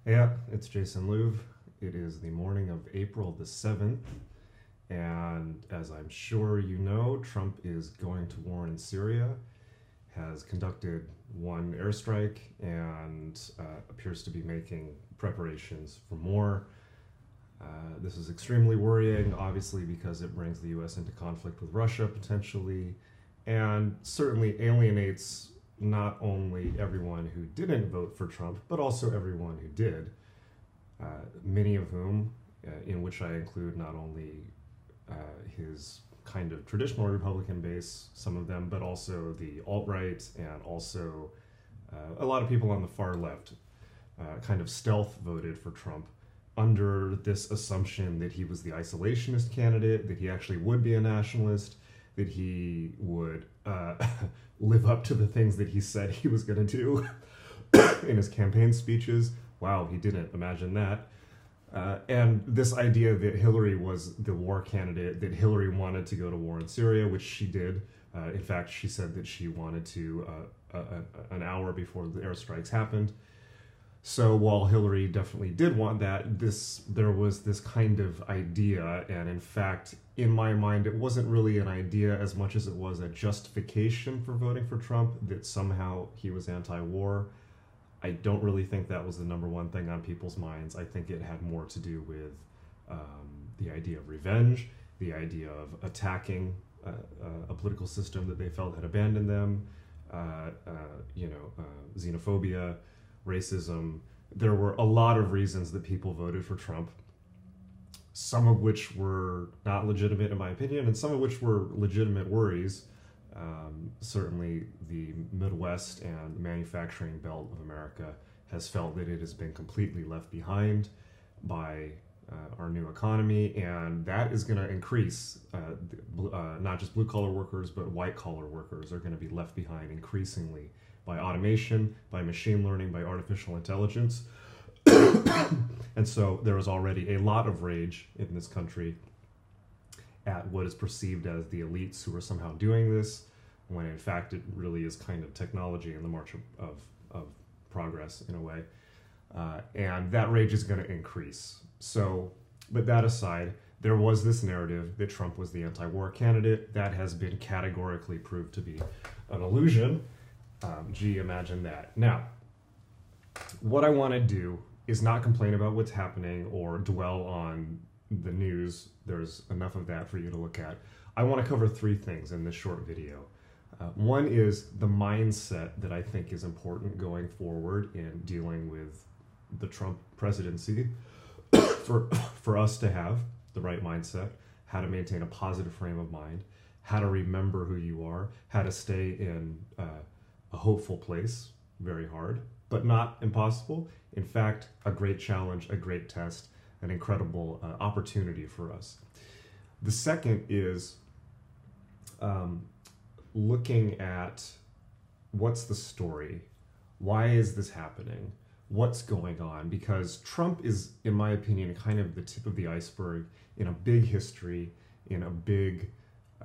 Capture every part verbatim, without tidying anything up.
Yeah, it's Jason Louv. It is the morning of April the seventh, and as I'm sure you know, Trump is going to war in Syria, has conducted one airstrike, and uh, appears to be making preparations for more. Uh, this is extremely worrying, obviously, because it brings the U S into conflict with Russia potentially, and certainly alienates not only everyone who didn't vote for Trump, but also everyone who did, uh, many of whom, uh, in which I include not only uh, his kind of traditional Republican base, some of them, but also the alt-right and also uh, a lot of people on the far left uh, kind of stealth voted for Trump under this assumption that he was the isolationist candidate, that he actually would be a nationalist, that he would uh, live up to the things that he said he was going to do in his campaign speeches. Wow, he didn't. Imagine that. Uh, and this idea that Hillary was the war candidate, that Hillary wanted to go to war in Syria, which she did. Uh, in fact, she said that she wanted to uh, a, a, an hour before the airstrikes happened. So while Hillary definitely did want that, this there was this kind of idea, and in fact, in my mind, it wasn't really an idea as much as it was a justification for voting for Trump, that somehow he was anti-war. I don't really think that was the number one thing on people's minds. I think it had more to do with um, the idea of revenge, the idea of attacking uh, uh, a political system that they felt had abandoned them, uh, uh, you know, uh, xenophobia, racism. There were a lot of reasons that people voted for Trump, some of which were not legitimate in my opinion, and some of which were legitimate worries. Um, certainly the Midwest and the manufacturing belt of America has felt that it has been completely left behind by uh, our new economy, and that is going to increase. Uh, uh, not just blue-collar workers, but white-collar workers are going to be left behind increasingly by automation, by machine learning, by artificial intelligence. And so there is already a lot of rage in this country at what is perceived as the elites who are somehow doing this, when in fact it really is kind of technology and the march of, of, of progress in a way. Uh, and that rage is going to increase. So, but that aside, there was this narrative that Trump was the anti-war candidate. That has been categorically proved to be an illusion. Um, gee, imagine that. Now, what I want to do is not complain about what's happening or dwell on the news. There's enough of that for you to look at. I want to cover three things in this short video. Uh, one is the mindset that I think is important going forward in dealing with the Trump presidency. for, for us to have the right mindset, how to maintain a positive frame of mind, how to remember who you are, how to stay in uh, a hopeful place, very hard, but not impossible. In fact, a great challenge, a great test, an incredible uh, opportunity for us. The second is um, looking at what's the story? Why is this happening? What's going on? Because Trump is, in my opinion, kind of the tip of the iceberg in a big history, in a big, uh,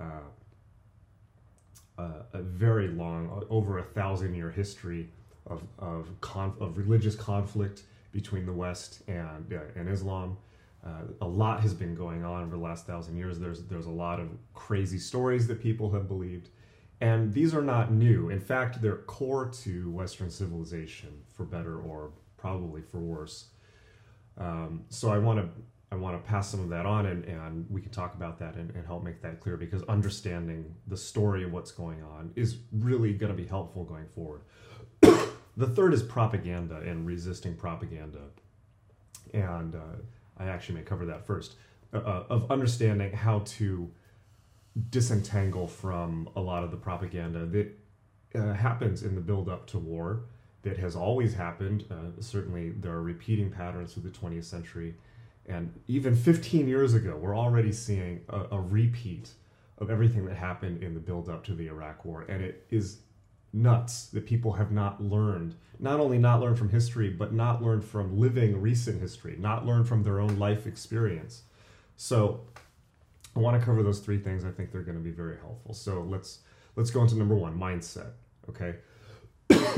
uh, a very long, over a thousand year history of of, conf- of religious conflict between the West and uh, and Islam. Uh, a lot has been going on over the last thousand years. There's there's a lot of crazy stories that people have believed, and these are not new. In fact, they're core to Western civilization, for better or probably for worse. Um, so I want to I want to pass some of that on, and, and we can talk about that and, and help make that clear, because understanding the story of what's going on is really going to be helpful going forward. The third is propaganda and resisting propaganda. And uh, I actually may cover that first, uh, of understanding how to disentangle from a lot of the propaganda that uh, happens in the build-up to war, that has always happened. Uh, certainly there are repeating patterns through the twentieth century. And even fifteen years ago, we're already seeing a, a repeat of everything that happened in the build-up to the Iraq War. And it is nuts that people have not learned, not only not learned from history, but not learned from living recent history, not learned from their own life experience. So I want to cover those three things. I think they're going to be very helpful. So let's let's go into number one, mindset. Okay.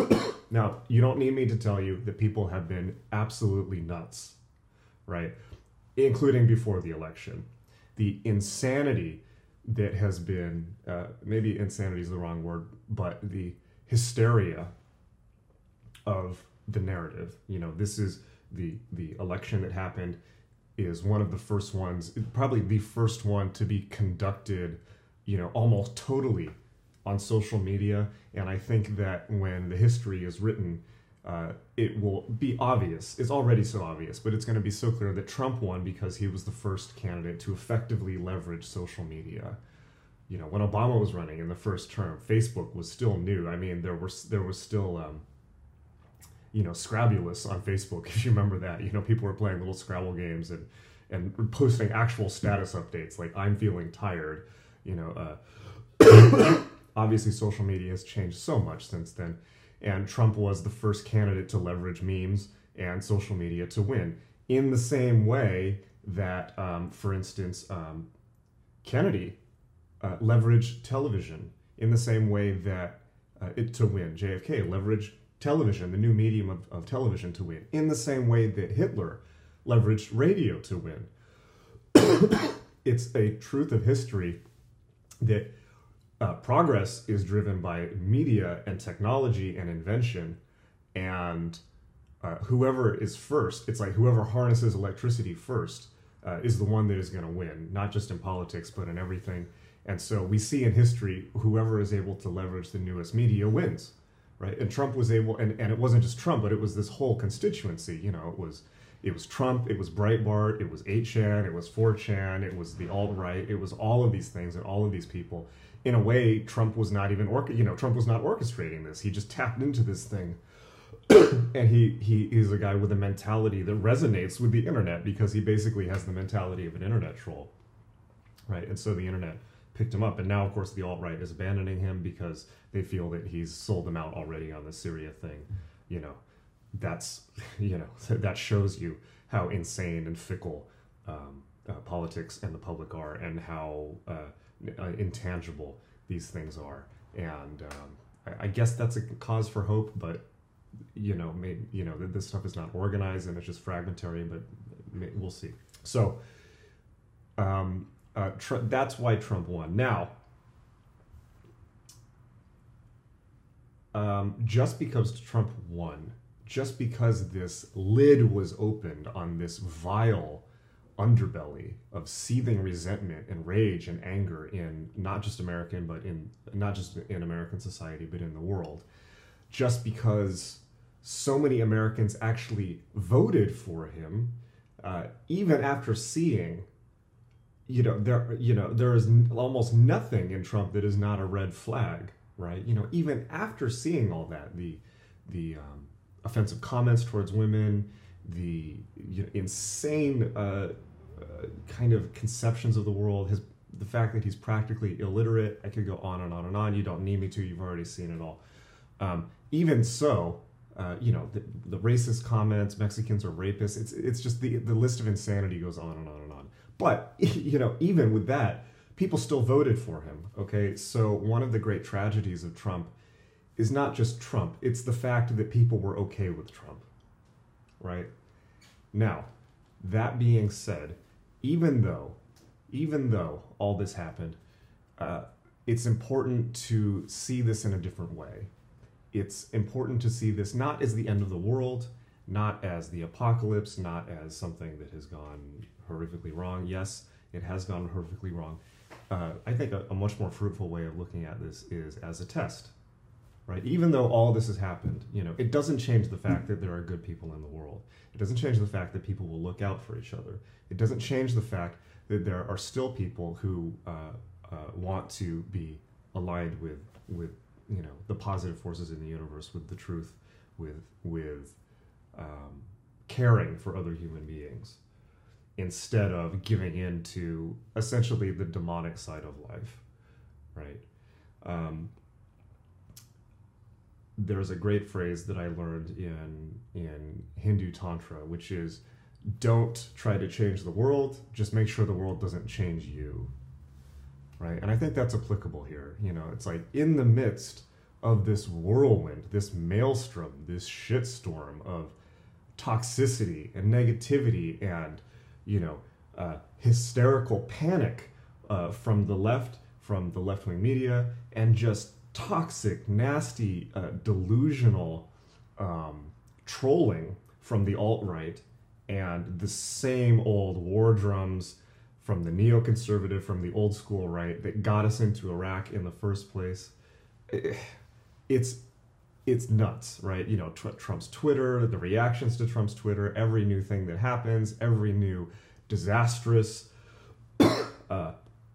Now, you don't need me to tell you that people have been absolutely nuts, right? Including before the election. The insanity that has been, uh, maybe insanity is the wrong word, but the hysteria of the narrative. You know, this is the, the election that happened is one of the first ones, probably the first one to be conducted, you know, almost totally on social media. And I think that when the history is written, uh, it will be obvious. It's already so obvious, but it's going to be so clear that Trump won because he was the first candidate to effectively leverage social media. You know, when Obama was running in the first term, Facebook was still new. I mean, there were there was still, um, you know, Scrabulous on Facebook, if you remember that. You know, people were playing little Scrabble games and and posting actual status updates like "I'm feeling tired." You know, uh, obviously social media has changed so much since then, and Trump was the first candidate to leverage memes and social media to win. In the same way that, um, for instance, um, Kennedy uh, leveraged television. In the same way that uh, it to win, J F K leveraged television, the new medium of, of television, to win. In the same way that Hitler leveraged radio to win. It's a truth of history that uh, progress is driven by media and technology and invention, and uh, whoever is first, it's like whoever harnesses electricity first uh, is the one that is going to win, not just in politics, but in everything. And so we see in history, whoever is able to leverage the newest media wins, right? And Trump was able, and, and it wasn't just Trump, but it was this whole constituency. You know, it was it was Trump, it was Breitbart, it was eight chan, it was four chan, it was the alt-right, it was all of these things and all of these people. In a way, Trump was not even, orca- you know, Trump was not orchestrating this. He just tapped into this thing. And he, he is a guy with a mentality that resonates with the internet because he basically has the mentality of an internet troll, right? And so the internet picked him up. And now, of course, the alt-right is abandoning him because they feel that he's sold them out already on the Syria thing. You know, that's, you know, that shows you how insane and fickle um, uh, politics and the public are, and how uh, uh, intangible these things are. And um, I, I guess that's a cause for hope, but you know, maybe, you know, this stuff is not organized and it's just fragmentary, but we'll see. So um, uh, tr- that's why Trump won. Now, um, just because Trump won, just because this lid was opened on this vile underbelly of seething resentment and rage and anger in not just American, but in not just in American society, but in the world, just because so many Americans actually voted for him, uh, even after seeing, you know, there, you know, there is n- almost nothing in Trump that is not a red flag, right? You know, even after seeing all that, the, the um, offensive comments towards women, the you know, insane uh, uh, kind of conceptions of the world, his the fact that he's practically illiterate. I could go on and on and on. You don't need me to. You've already seen it all. Um, even so, uh, you know, the, the racist comments, Mexicans are rapists. It's it's just the the list of insanity goes on and on and on. But you know, even with that, people still voted for him. Okay, so one of the great tragedies of Trump is not just Trump. It's the fact that people were okay with Trump, right? Now, that being said, even though, even though all this happened, uh, it's important to see this in a different way. It's important to see this not as the end of the world, not as the apocalypse, not as something that has gone horrifically wrong. Yes, it has gone horrifically wrong. Uh, I think a, a much more fruitful way of looking at this is as a test, right? Even though all this has happened, you know, it doesn't change the fact that there are good people in the world. It doesn't change the fact that people will look out for each other. It doesn't change the fact that there are still people who uh, uh, want to be aligned with, with you know, the positive forces in the universe, with the truth, with with um, caring for other human beings, instead of giving in to essentially the demonic side of life, right? Um, there's a great phrase that I learned in in Hindu Tantra, which is, don't try to change the world, just make sure the world doesn't change you, right? And I think that's applicable here. You know, it's like in the midst of this whirlwind, this maelstrom, this shitstorm of toxicity and negativity and, you know, uh, hysterical panic uh, from the left, from the left-wing media, and just toxic, nasty, uh, delusional um, trolling from the alt-right, and the same old war drums from the neoconservative, from the old school right that got us into Iraq in the first place. It's it's nuts, right? You know, tr- Trump's Twitter, the reactions to Trump's Twitter, every new thing that happens, every new disastrous, uh,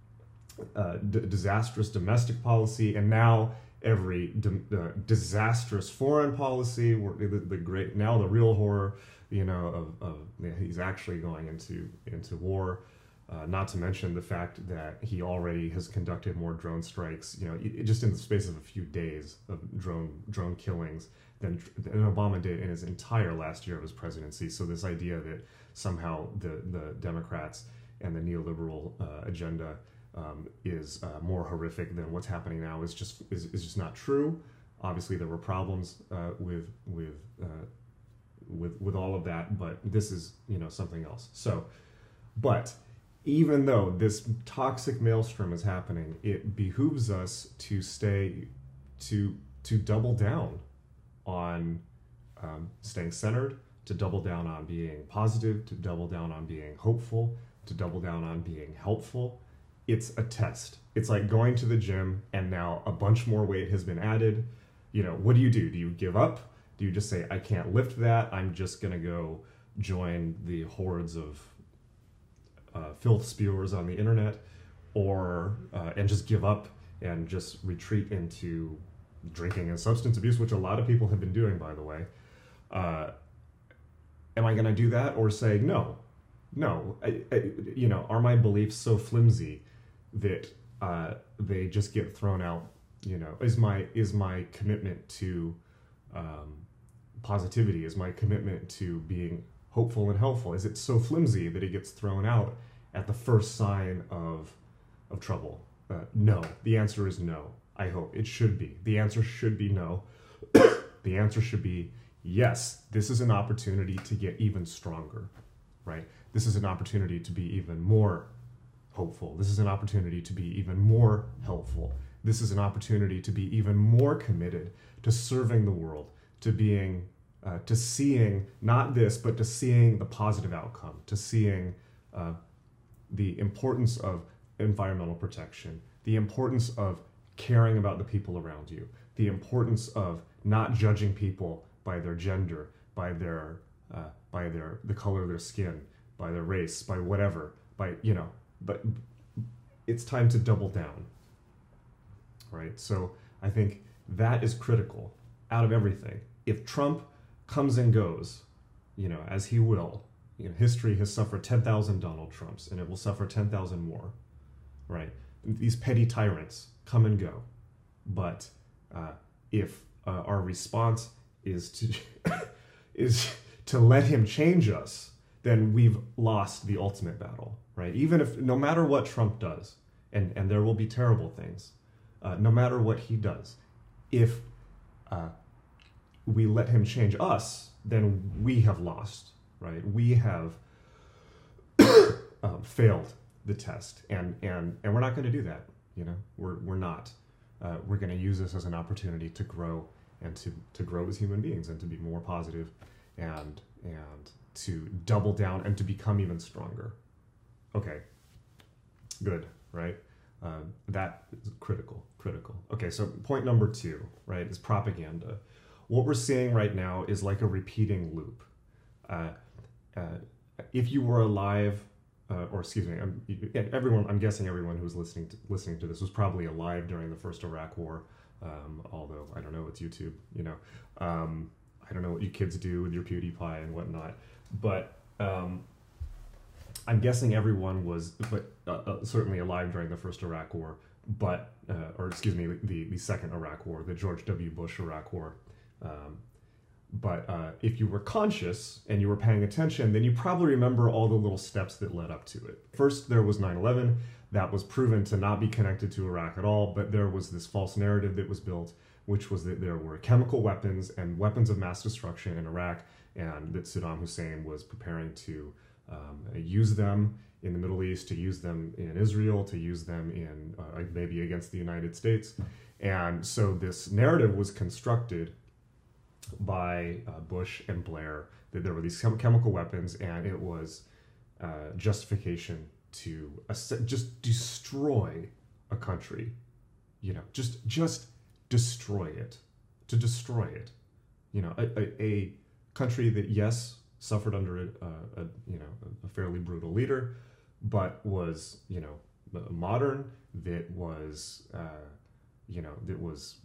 uh, d- disastrous domestic policy, and now every di- uh, disastrous foreign policy. The, the great now the real horror, you know, of, of he's actually going into into war. Uh, not to mention the fact that he already has conducted more drone strikes, you know, it, just in the space of a few days of drone drone killings than, than Obama did in his entire last year of his presidency. So this idea that somehow the, the Democrats and the neoliberal uh, agenda um, is uh, more horrific than what's happening now is just is, is just not true. Obviously, there were problems uh, with with uh, with with all of that, but this is, you know, something else. So, but. Even though this toxic maelstrom is happening, it behooves us to stay, to to double down on um, staying centered, to double down on being positive, to double down on being hopeful, to double down on being helpful. It's a test. It's like going to the gym and now a bunch more weight has been added. You know, what do you do? Do you give up? Do you just say, I can't lift that, I'm just gonna go join the hordes of Uh, filth spewers on the internet, or uh, and just give up and just retreat into drinking and substance abuse, which a lot of people have been doing, by the way. Uh, am I going to do that, or say no, no? I, I, you know, are my beliefs so flimsy that uh, they just get thrown out? You know, is my is my commitment to um, positivity, is my commitment to being hopeful and helpful, is it so flimsy that it gets thrown out at the first sign of of trouble? Uh, no. The answer is no. I hope. It should be. The answer should be no. The answer should be yes. This is an opportunity to get even stronger, right? This is an opportunity to be even more hopeful. This is an opportunity to be even more helpful. This is an opportunity to be even more committed to serving the world, to being Uh, to seeing not this, but to seeing the positive outcome, to seeing uh, the importance of environmental protection, the importance of caring about the people around you, the importance of not judging people by their gender, by their uh, by their the color of their skin, by their race, by whatever, by, you know. But it's time to double down, right? So I think that is critical out of everything. If Trump comes and goes, you know, as he will, you know, history has suffered ten thousand Donald Trumps, and it will suffer ten thousand more, right? These petty tyrants come and go. But uh, if uh, our response is to is to let him change us, then we've lost the ultimate battle, right? Even if, no matter what Trump does, and, and there will be terrible things, uh, no matter what he does, if uh, we let him change us, then we have lost, right? We have um, failed the test, and and and we're not going to do that. You know, we're we're not. Uh, we're going to use this as an opportunity to grow and to to grow as human beings and to be more positive, and and to double down and to become even stronger. Okay, good, right? Uh, that is critical, critical. Okay, so point number two, right, is propaganda. What we're seeing right now is like a repeating loop. Uh, uh, if you were alive, uh, or excuse me, I'm, everyone, I'm guessing everyone who's listening to, listening to this was probably alive during the first Iraq War, um, although I don't know, it's YouTube, you know. Um, I don't know what you kids do with your PewDiePie and whatnot, but um, I'm guessing everyone was, but uh, uh, certainly alive during the first Iraq War, but, uh, or excuse me, the, the second Iraq War, the George W. Bush Iraq War. Um, but uh, if you were conscious and you were paying attention, then you probably remember all the little steps that led up to it. First, there was nine eleven. That was proven to not be connected to Iraq at all, but there was this false narrative that was built which was that there were chemical weapons and weapons of mass destruction in Iraq, and that Saddam Hussein was preparing to um, use them in the Middle East, to use them in Israel, to use them in uh, maybe against the United States. And so this narrative was constructed by uh, Bush and Blair, that there were these chem- chemical weapons, and it was uh, justification to ass- just destroy a country, you know, just just destroy it, to destroy it, you know, a, a, a country that, yes, suffered under a, a, a you know a fairly brutal leader, but was, you know, modern, that was uh, you know that was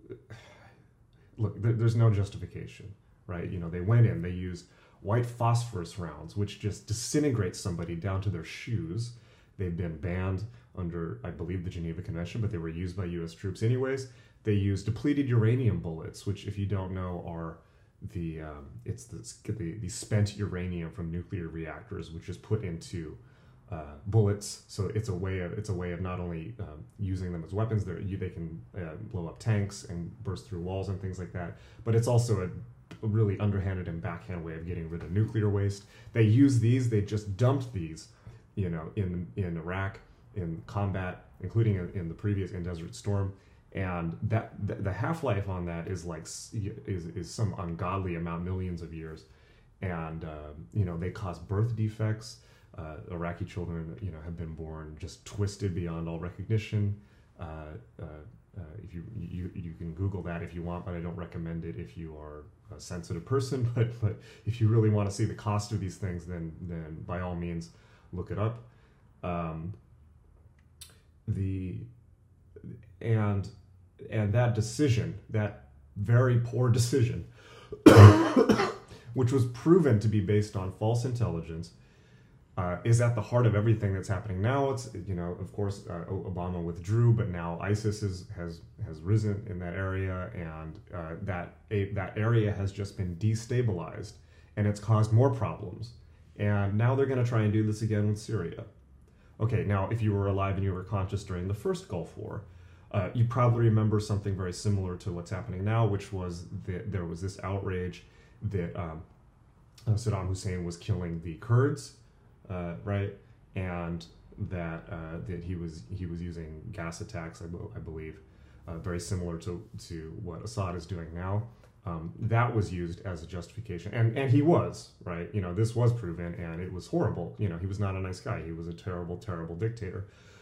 look, there, there's no justification, right? You know, they went in, they used white phosphorus rounds, which just disintegrates somebody down to their shoes. They've been banned under, I believe, the Geneva Convention, but they were used by U S troops anyways. They used depleted uranium bullets, which, if you don't know, are the um, it's the, the the spent uranium from nuclear reactors, which is put into uh, bullets. So it's a way of it's a way of not only um, using them as weapons, they they can uh, blow up tanks and burst through walls and things like that. But it's also a a really underhanded and backhand way of getting rid of nuclear waste. They use these, they just dumped these, you know, in in Iraq, in combat, including in, in the previous, in Desert Storm. And that the, the half-life on that is like, is, is some ungodly amount, millions of years. And, uh, you know, they cause birth defects. Uh, Iraqi children, you know, have been born just twisted beyond all recognition. Uh, uh, Uh, if you, you you can Google that if you want, but I don't recommend it if you are a sensitive person. But but if you really want to see the cost of these things, then then by all means look it up. Um, the and and that decision, that very poor decision, which was proven to be based on false intelligence, Uh, is at the heart of everything that's happening now. It's, you know, of course, uh, Obama withdrew, but now ISIS is, has has risen in that area, and uh, that a, that area has just been destabilized, and it's caused more problems. And now they're going to try and do this again with Syria. Okay, now if you were alive and you were conscious during the first Gulf War, uh, you probably remember something very similar to what's happening now, which was that there was this outrage that um, Saddam Hussein was killing the Kurds. Uh, right, and that uh, that he was he was using gas attacks, I, I believe, uh, very similar to to what Assad is doing now. Um, that was used as a justification, and and he was right. You know, this was proven, and it was horrible. You know, he was not a nice guy. He was a terrible, terrible dictator.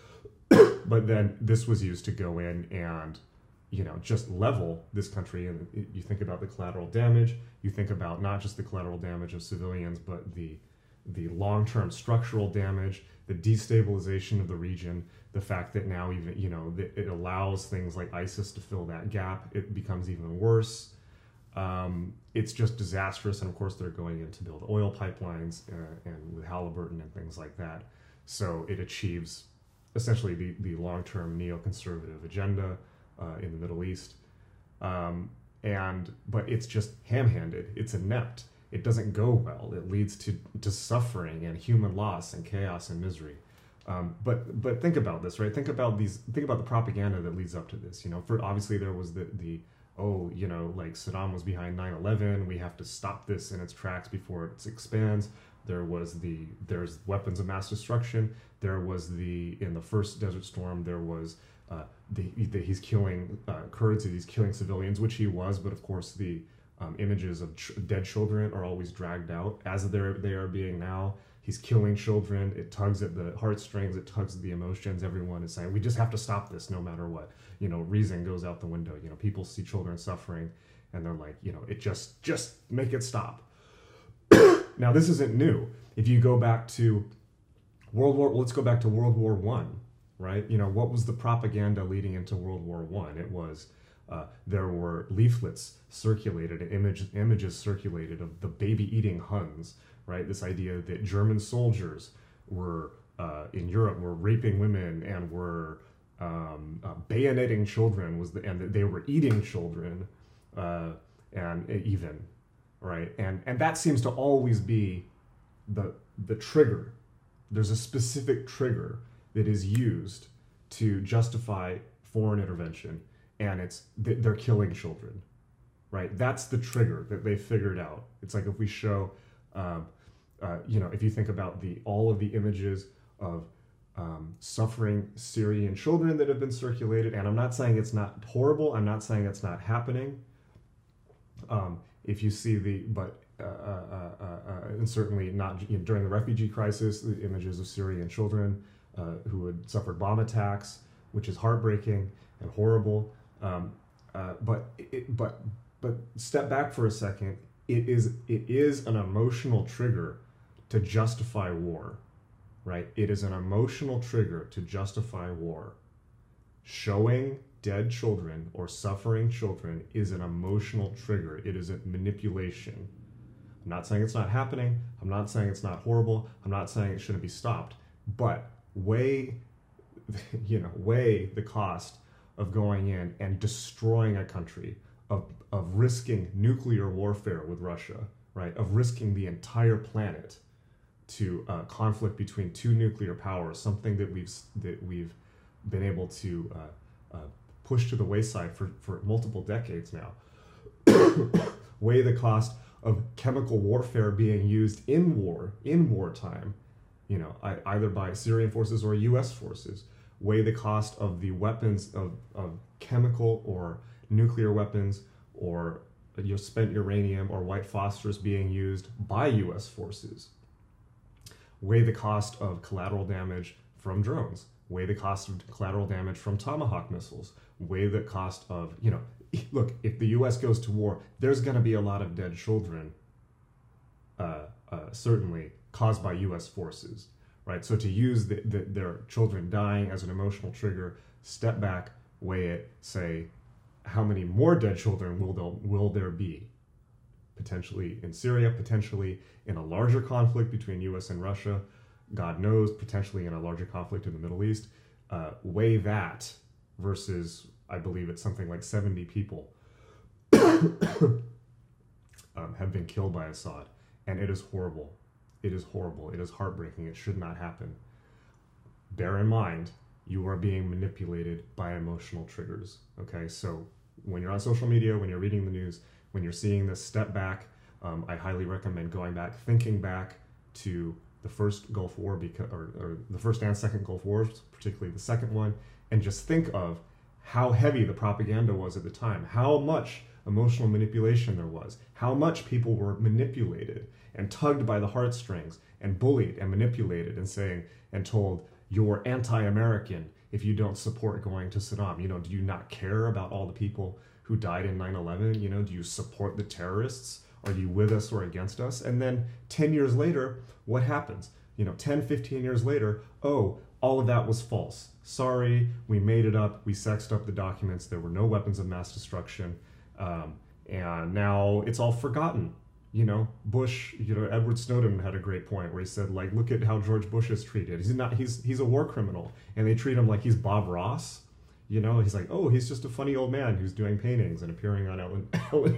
But then this was used to go in and, you know, just level this country. And you think about the collateral damage. You think about not just the collateral damage of civilians, but the the long-term structural damage, the destabilization of the region, the fact that now even, you know, that it allows things like ISIS to fill that gap. It becomes even worse. Um, it's just disastrous. And of course, they're going in to build oil pipelines uh, and with Halliburton and things like that. So it achieves essentially the, the long-term neoconservative agenda uh, in the Middle East. Um, and but it's just ham-handed. It's inept. It doesn't go well. It leads to, to suffering and human loss and chaos and misery. Um, but but think about this, right? Think about these. Think about the propaganda that leads up to this. You know, for obviously there was the the oh, you know, like Saddam was behind nine eleven. We have to stop this in its tracks before it expands. There was the there's weapons of mass destruction. There was the in the first Desert Storm. There was uh, the, the he's killing uh, Kurds. He's killing civilians, which he was. But of course the Um, images of ch- dead children are always dragged out, as they're they are being now. He's killing children. It tugs at the heartstrings. It tugs at the emotions. Everyone is saying, we just have to stop this no matter what. You know, reason goes out the window. You know, people see children suffering, and they're like, you know, it just just make it stop. Now, this isn't new. If you go back to World War, let's go back to World War One, right? You know, what was the propaganda leading into World War One? It was Uh, there were leaflets circulated, image, images circulated of the baby-eating Huns, right? This idea that German soldiers were uh, in Europe were raping women and were um, uh, bayoneting children, was the, and that they were eating children, uh, and even, right? And and that seems to always be the the trigger. There's a specific trigger that is used to justify foreign intervention. and it's they're killing children, right? That's the trigger that they figured out. It's like if we show, um, uh, you know, if you think about the all of the images of um, suffering Syrian children that have been circulated, and I'm not saying it's not horrible. I'm not saying it's not happening. Um, if you see the, but uh, uh, uh, uh, and certainly not you know, during the refugee crisis, the images of Syrian children uh, who had suffered bomb attacks, which is heartbreaking and horrible. Um, uh, but it, but but step back for a second. It is it is an emotional trigger to justify war, right? It is an emotional trigger to justify war. Showing dead children or suffering children is an emotional trigger. It is a manipulation. I'm not saying it's not happening. I'm not saying it's not horrible. I'm not saying it shouldn't be stopped. But weigh, you know, weigh the cost of going in and destroying a country, of of risking nuclear warfare with Russia, right? Of risking the entire planet to uh, conflict between two nuclear powers, something that we've that we've been able to uh, uh, push to the wayside for, for multiple decades now. Weigh the cost of chemical warfare being used in war, in wartime, you know, either by Syrian forces or U S forces. Weigh the cost of the weapons of, of chemical or nuclear weapons or your spent uranium or white phosphorus being used by U S forces. Weigh the cost of collateral damage from drones. Weigh the cost of collateral damage from Tomahawk missiles. Weigh the cost of, you know, look, if the U S goes to war, there's going to be a lot of dead children, uh, uh, certainly caused by U S forces, right? So to use the, the, their children dying as an emotional trigger, step back, weigh it, say, how many more dead children will there, will there be? Potentially in Syria, potentially in a larger conflict between U S and Russia, God knows, potentially in a larger conflict in the Middle East. Uh, weigh that versus, I believe it's something like seventy people um, have been killed by Assad. And it is horrible. It is horrible. It is heartbreaking. It should not happen. Bear in mind, you are being manipulated by emotional triggers. Okay, so when you're on social media, when you're reading the news, when you're seeing this, step back. Um, I highly recommend going back, thinking back to the first Gulf War, because, or, or the first and second Gulf Wars, particularly the second one, and just think of how heavy the propaganda was at the time, how much emotional manipulation there was, how much people were manipulated and tugged by the heartstrings and bullied and manipulated and saying and told, you're anti-American if you don't support going to Saddam. You know, do you not care about all the people who died in nine eleven? You know, do you support the terrorists? Are you with us or against us? And then ten years later, what happens? You know, ten, fifteen years later, oh, all of that was false. Sorry, we made it up. We sexed up the documents. There were no weapons of mass destruction. Um, and now it's all forgotten. You know, Bush, you know, Edward Snowden had a great point where he said, like, look at how George Bush is treated. He's not, he's, he's a war criminal. And they treat him like he's Bob Ross. You know, he's like, oh, he's just a funny old man who's doing paintings and appearing on Ellen, Ellen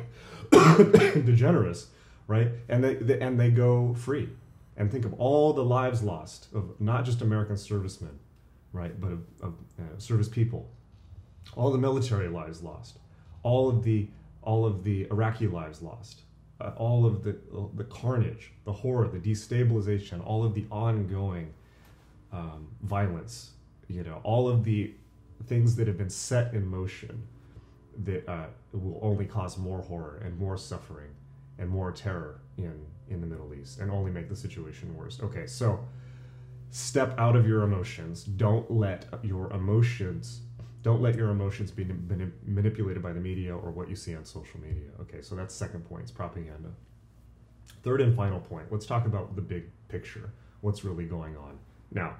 DeGeneres, right? And they, they and they go free. And think of all the lives lost of not just American servicemen, right, but of, of uh, service people, all the military lives lost, all of the all of the Iraqi lives lost, uh, all of the the carnage, the horror, the destabilization, all of the ongoing um, violence, you know, all of the things that have been set in motion that uh, will only cause more horror and more suffering and more terror in, in the Middle East and only make the situation worse. Okay, so step out of your emotions. Don't let your emotions, don't let your emotions be mani- manipulated by the media or what you see on social media. Okay, so that's second point, it's propaganda. Third and final point, let's talk about the big picture. What's really going on? Now,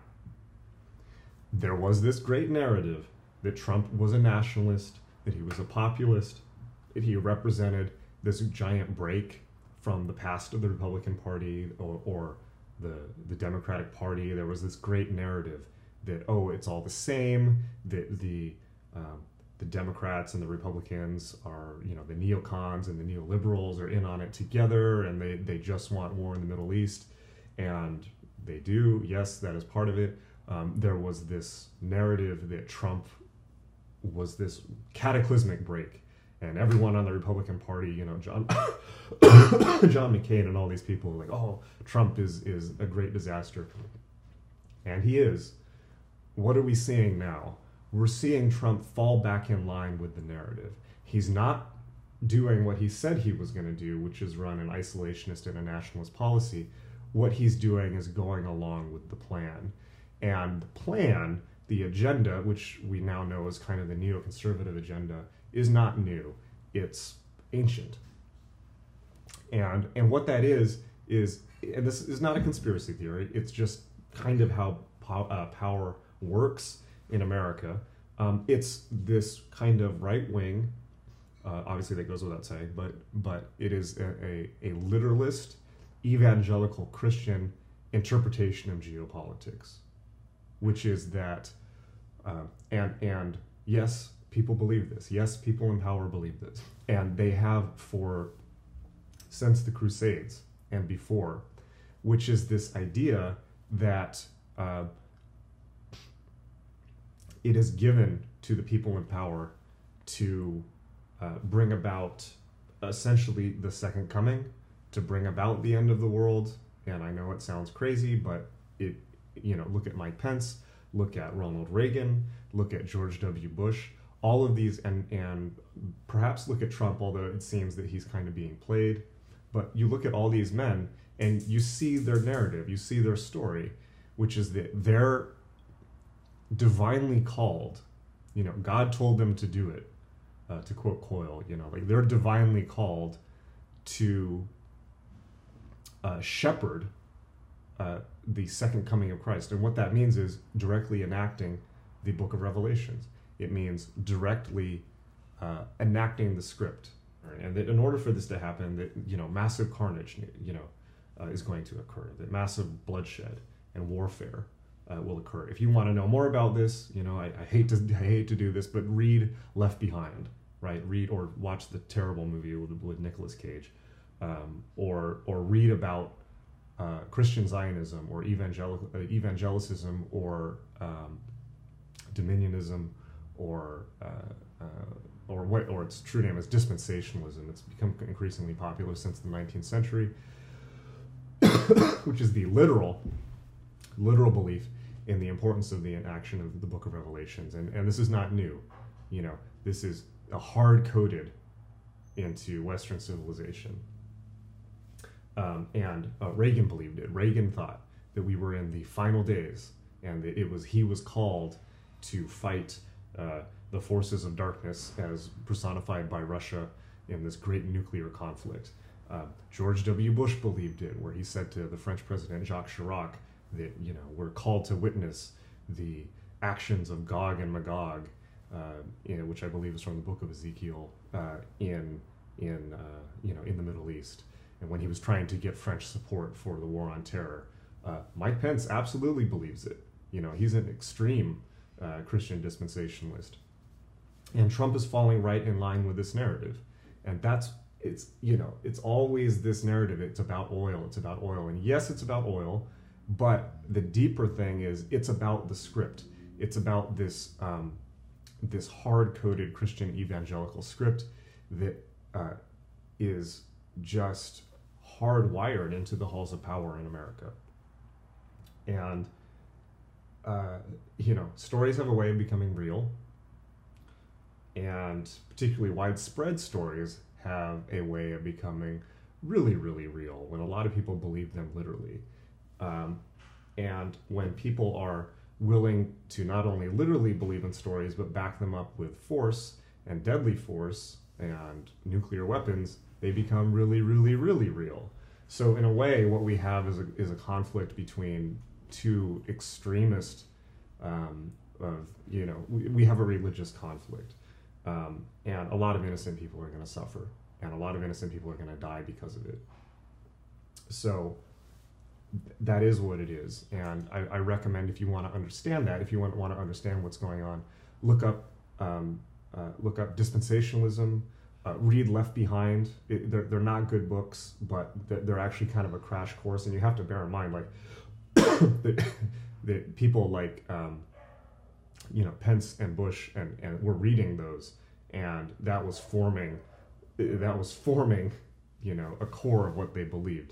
there was this great narrative that Trump was a nationalist, that he was a populist, that he represented this giant break from the past of the Republican Party or, or the, the Democratic Party. There was this great narrative that, oh, it's all the same, that the, um, the Democrats and the Republicans are, you know, the neocons and the neoliberals are in on it together, and they, they just want war in the Middle East. And they do, yes, that is part of it. Um, there was this narrative that Trump was this cataclysmic break, and everyone on the Republican Party, you know, John John McCain and all these people were like, oh, Trump is is a great disaster, and he is. What are we seeing now? We're seeing Trump fall back in line with the narrative. He's not doing what he said he was going to do, which is run an isolationist and a nationalist policy. What he's doing is going along with the plan. And the plan, the agenda, which we now know is kind of the neoconservative agenda, is not new. It's ancient. And and what that is, is, and this is not a conspiracy theory, it's just kind of how pow, uh, power works in America. Um, it's this kind of right-wing, uh, obviously that goes without saying, but but it is a, a, a literalist, evangelical Christian interpretation of geopolitics, which is that, uh, and and yes, people believe this. Yes, people in power believe this, and they have for since the Crusades and before, which is this idea that uh, it is given to the people in power to uh, bring about essentially the second coming, to bring about the end of the world. And I know it sounds crazy, but it, you know, look at Mike Pence, look at Ronald Reagan, look at George W. Bush, all of these, and, and perhaps look at Trump, although it seems that he's kind of being played. But you look at all these men and you see their narrative, you see their story, which is that they're divinely called. You know, God told them to do it, uh, to quote Coyle, you know, like they're divinely called to uh, shepherd uh, the second coming of Christ. And what that means is directly enacting the book of Revelations. It means directly uh, enacting the script. Right? And that in order for this to happen, that, you know, massive carnage, you know, uh, is going to occur, that massive bloodshed and warfare Uh, will occur. If you want to know more about this, you know, I, I hate to I hate to do this, but read Left Behind, right? Read or watch the terrible movie with, with Nicolas Cage, um, or or read about uh, Christian Zionism or evangelical uh, evangelicism or um, dominionism or uh, uh, or what or its true name is dispensationalism. It's become increasingly popular since the nineteenth century, which is the literal literal belief in the importance of the inaction of the book of Revelations. And, and this is not new. You know, this is a hard-coded into Western civilization. Um, and uh, Reagan believed it. Reagan thought that we were in the final days, and that it was he was called to fight uh, the forces of darkness as personified by Russia in this great nuclear conflict. Uh, George W. Bush believed it, where he said to the French president Jacques Chirac that, you know, we're called to witness the actions of Gog and Magog, uh, you know, which I believe is from the book of Ezekiel, uh, in in uh, you know in the Middle East. And when he was trying to get French support for the war on terror, uh, Mike Pence absolutely believes it. You know, he's an extreme uh, Christian dispensationalist, and Trump is falling right in line with this narrative. And that's it's you know it's always this narrative. It's about oil. It's about oil, and yes, it's about oil. But the deeper thing is, it's about the script. It's about this um, this hard-coded Christian evangelical script that uh, is just hardwired into the halls of power in America. And uh, you know, stories have a way of becoming real, and particularly widespread stories have a way of becoming really, really real when a lot of people believe them literally. Um, and when people are willing to not only literally believe in stories, but back them up with force and deadly force and nuclear weapons, they become really, really, really real. So in a way, what we have is a, is a conflict between two extremist, um, of, you know, we, we have a religious conflict. Um, and a lot of innocent people are going to suffer, and a lot of innocent people are going to die because of it. So that is what it is, and I, I recommend, if you want to understand that, if you want, want to understand what's going on, look up um, uh, look up dispensationalism, uh, read Left Behind. It, they're, they're not good books, but they're actually kind of a crash course, and you have to bear in mind, like, that, that people like um, you know, Pence and Bush and, and were reading those, and that was forming, that was forming, you know, a core of what they believed.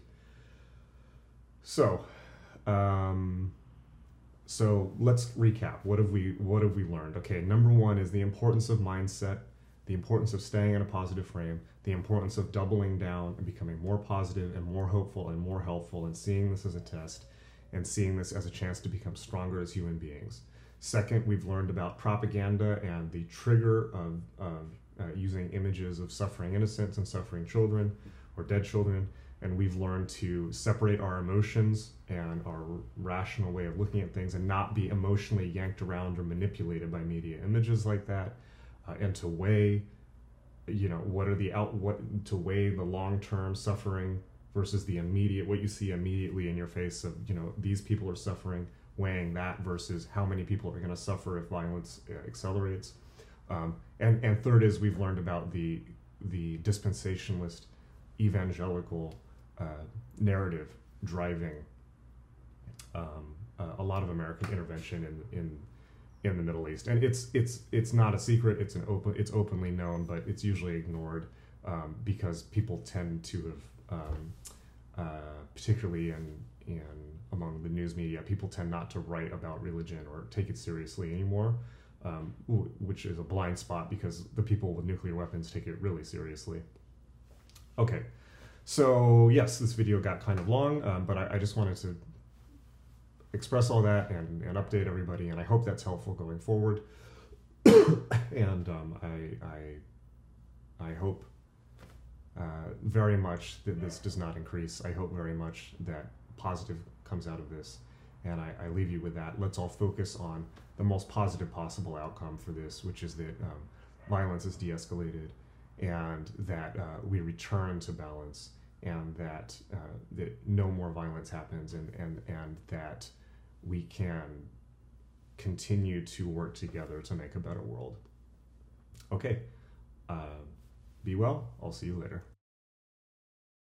So, um, so let's recap. What have we, what have we learned? Okay, number one is the importance of mindset, the importance of staying in a positive frame, the importance of doubling down and becoming more positive and more hopeful and more helpful, and seeing this as a test and seeing this as a chance to become stronger as human beings. Second, we've learned about propaganda and the trigger of, of uh, using images of suffering innocents and suffering children or dead children. And we've learned to separate our emotions and our rational way of looking at things and not be emotionally yanked around or manipulated by media images like that, uh, and to weigh, you know, what are the out, what, to weigh the long-term suffering versus the immediate, what you see immediately in your face of, you know, these people are suffering, weighing that versus how many people are going to suffer if violence uh, accelerates. Um, and, and third is we've learned about the, the dispensationalist evangelical uh, narrative driving um, uh, a lot of American intervention in, in in the Middle East. And it's it's it's not a secret, it's an open it's openly known, but it's usually ignored um, because people tend to have um, uh, particularly in in among the news media, people tend not to write about religion or take it seriously anymore, um, which is a blind spot because the people with nuclear weapons take it really seriously. Okay, so yes, this video got kind of long, um, but I, I just wanted to express all that and, and update everybody, and I hope that's helpful going forward. And um, I, I, I hope uh, very much that this does not increase. I hope very much that positive comes out of this, and I, I leave you with that. Let's all focus on the most positive possible outcome for this, which is that um, violence is de-escalated, and that uh, we return to balance, and that uh, that no more violence happens, and and and that we can continue to work together to make a better world. Okay, uh, be well. I'll see you later.